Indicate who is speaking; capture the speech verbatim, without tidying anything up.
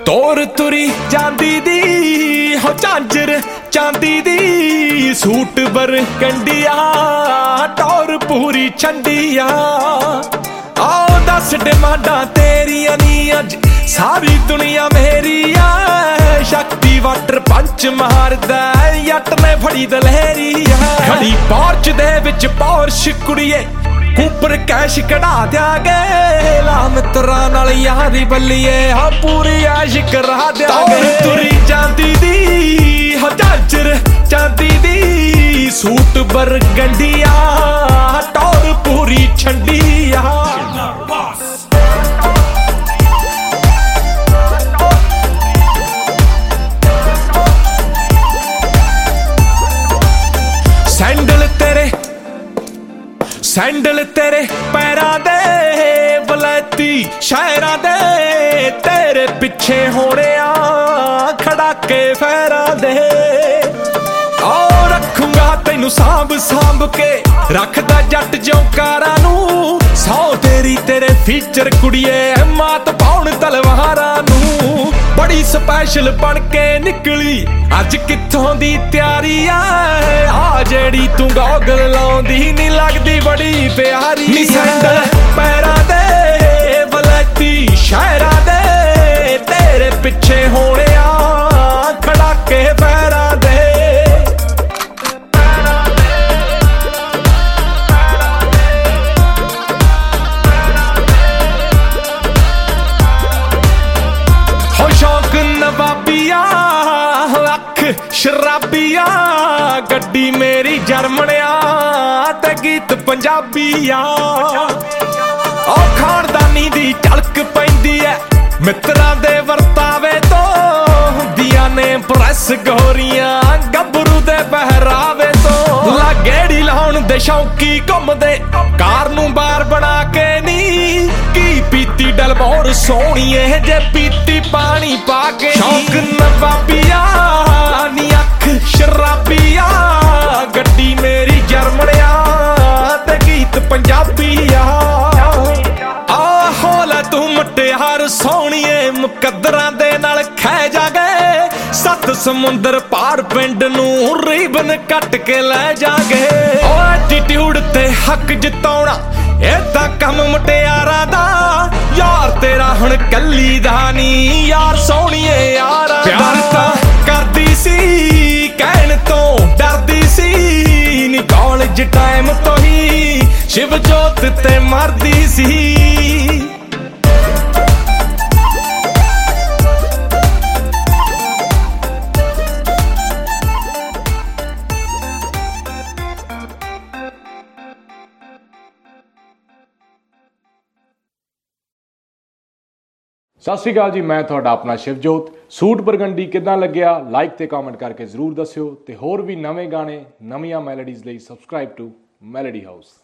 Speaker 1: ਤੋਰ ਤੁਰੀ ਜਾਂਦੀ ਦੀ ਹੋ ਝਾਂਜਰ ਚਾਂਦੀ ਦੀ ਸੂਟ ਬਰਗੰਡੀਆ ਟੌਰ ਪੂਰੀ ਛੰਡੀਆ ਆਓ ਦਸ ਡਿਮਾਂਡਾਂ ਤੇਰੀਆਂ ਨੀ ਅੱਜ ਸਾਰੀ ਦੁਨੀਆ ਮੇਰੀ ਆ ਸ਼ਕਤੀ ਵਾਟਰ ਪੰਚ ਮਾਰਦਾ ਜੱਟ ਨੇ ਫੜੀ ਦਲਹਿਰੀ ਖੜੀ ਪੋਰਚ ਦੇ ਵਿੱਚ ਪੌਰਸ਼ ਕੁੜੀਏ ਉੱਪਰ ਕੈਸ਼ ਕਢਾ ਦਿਆਂਗੇ ਲਾ ਮਿੱਤਰਾਂ ਨਾਲ ਯਾਰੀ ਬੱਲੀਏ ਹਾਂ ਪੂਰੀ ਐਸ਼ ਕਰਾ ਦਿਆਂਗੇ ਤੁਰੀ ਜਾਂਦੀ ਦੀ ਹੋ ਝਾਂਜਰ ਚਾਂਦੀ ਦੀ ਸੂਟ ਬਰਗੰਡੀਆ ਟੌਰ ਪੂਰੀ ਛੰਡੀਆ ਸੈਂਡਲ ਤੇਰੇ ਸੈਂਡਲ ਤੇਰੇ ਪੈਰਾਂ ਦੇ ਬਲੈਤੀ ਸ਼ਹਿਰਾਂ ਦੇ ਤੇਰੇ ਪਿੱਛੇ ਹੋਣਿਆ ਖੜਾ ਕੇ ਫੈਰਾਂ ਦੇ ਆਓ ਰੱਖੂੰਗਾ ਤੈਨੂੰ ਸਾਂਭ ਸਾਂਭ ਕੇ ਰੱਖਦਾ ਜੱਟ ਜੌਂਕਾਰਾਂ ਨੂੰ ਸੌ ਤੇਰੀ ਤੇਰੇ ਫੀਚਰ ਕੁੜੀਏ ਮਾਤ ਪਾਉਣ ਤਲਵਾਰਾਂ ਨੂੰ ਬੜੀ ਸਪੈਸ਼ਲ ਬਣ ਕੇ ਨਿਕਲੀ ਅੱਜ ਕਿੱਥੋਂ ਦੀ ਤਿਆਰੀ ਆ ਆ ਜਿਹੜੀ ਤੂੰ ਗੋਗਲ ਲਾਉਂਦੀ ਨੀ ਲੱਗਦੀ ਬੜੀ ਪਿਆਰੀ ਨੀ ਸੈਂਡਲ ਪੈਰਾਂ ਦੇ ਬਲੈਤੀ ਸ਼ਹਿਰਾਂ ਦੇ ਤੇਰੇ ਪਿੱਛੇ ਹੋਣਿਆ ਖੜਾ ਕੇ ਪੈਰਾਂ ਦੇ ਨਵਾਬੀਆ ਅੱਖ ਸ਼ਰਾਬੀਆ ਗੱਡੀ ਮੇਰੀ ਜਰਮਣਿਆ ਤੇ ਗੀਤ ਪੰਜਾਬੀਆ ਉਹ ਖਾਨਦਾਨੀ ਦੀ ਝਲਕ ਪੈਂਦੀ ਐ ਮਿੱਤਰਾਂ ਦੇ ਵਰਤਾਵੇ ਤੋਂ ਹੁੰਦੀਆਂ ਨੇ ਪ੍ਰੈਸ ਗੋਰੀਆਂ ਗੱਭਰੂ ਦੇ ਪਹਿਰਾਵੇ ਤੋਂ ਲਾਗੇੜੀ ਲਾਉਣ ਦੇ ਸ਼ੌਂਕੀ ਘੁੰਮਦੇ ਕਾਰ ਨੂੰ ਬਾਰ ਬਣਾ ਕੇ ਨੀ ਕੀ ਪੀਤੀ ਡਲਮੋਰ ਸੋਹਣੀਏ ਜੇ ਪੀਤੀ ਪਾਣੀ ਪਾ ਕੇ ਸ਼ੌਂਕ ਨਵਾਬੀਆ ਨੀ ਅੱਖ ਸ਼ਰਾਬੀਆ ਗੱਡੀ ਮੇਰੀ ਜਰਮਣਿਆ ਤੇ ਗੀਤ ਪੰਜਾਬੀਆ ਆਹੋ ਲੈ ਤੂੰ ਮੁਟਿਆਰ ਸੋਹਣੀਏ ਮੁਕੱਦਰਾਂ ਦੇ ਨਾਲ ਖਹਿ ਜਾ ਗਏ ਸੱਤ ਸਮੁੰਦਰ ਪਾਰ ਪਿੰਡ ਨੂੰ ਰੀਬਨ ਕੱਟ ਕੇ ਲੈ ਜਾਗੇ ਓ ਐਟੀਟਿਊਡ ਤੇ ਹੱਕ ਜਿਤਾਉਣਾ ਇਹ ਤਾਂ ਕੰਮ ਮੁਟਿਆਰਾਂ ਦਾ ਯਾਰ ਤੇਰਾ ਹੁਣ ਕੱਲੀ ਦਾ ਨੀ ਯਾਰ ਸੋਹਣੀਏ ਯਾਰ ਪਿਆਰ ਤਾਂ ਕਰਦੀ ਸੀ ਕਹਿਣ ਤੋਂ ਡਰਦੀ ਸੀ ਨੀ ਕਾਲਜ ਟਾਈਮ ਤੋਂ ਹੀ ਸ਼ਿਵ ਜੋਤ ਤੇ ਮਰਦੀ ਸੀ
Speaker 2: ਸਤਿ ਸ਼੍ਰੀ ਅਕਾਲ ਜੀ, ਮੈਂ ਤੁਹਾਡਾ ਆਪਣਾ ਸ਼ਿਵਜੋਤ। ਸੂਟ ਬਰਗੰਡੀ ਕਿੱਦਾਂ ਲੱਗਿਆ ਲਾਈਕ ਤੇ ਕਮੈਂਟ ਕਰਕੇ ਜ਼ਰੂਰ ਦੱਸਿਓ ਤੇ ਹੋਰ ਵੀ ਨਵੇਂ ਗਾਣੇ ਨਵੀਆਂ ਮੈਲੋਡੀਜ਼ ਲਈ ਸਬਸਕ੍ਰਾਈਬ ਟੂ ਮੈਲੋਡੀ ਹਾਊਸ।